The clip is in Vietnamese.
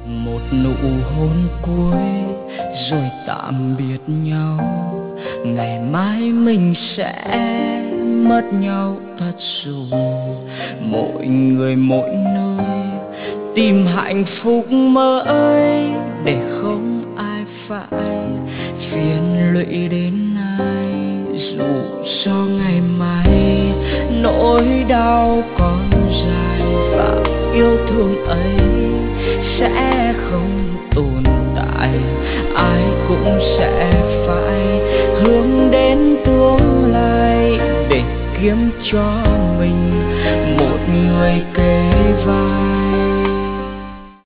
Một nụ hôn cuối rồi tạm biệt nhau. Ngày mai mình sẽ mất nhau thật rồi. Mỗi người mỗi nơi tìm hạnh phúc mới, để không ai phải phiền lụy đến ai. Dù cho ngày mai nỗi đau còn dài và yêu thương ấy sẽ không tồn tại, ai cũng sẽ phải hướng đến tương lai để kiếm cho mình một người kề